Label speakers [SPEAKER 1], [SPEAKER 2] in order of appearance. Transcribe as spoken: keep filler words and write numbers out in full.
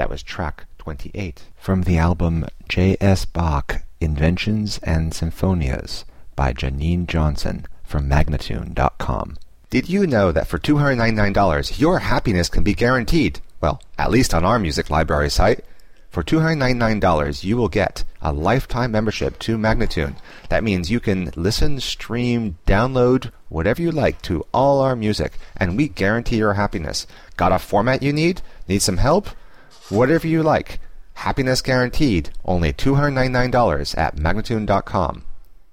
[SPEAKER 1] That was track twenty-eight from the album J S. Bach, Inventions and Symphonias by Janine Johnson from Magnatune dot com. Did you know that for two hundred ninety-nine dollars your happiness can be guaranteed? Well, at least on our music library site. For two hundred ninety-nine dollars you will get a lifetime membership to Magnatune. That means you can listen, stream, download, whatever you like to all our music, and we guarantee your happiness. Got a format you need? Need some help? Whatever you like. Happiness guaranteed. Only two hundred ninety-nine dollars at Magnatune dot com.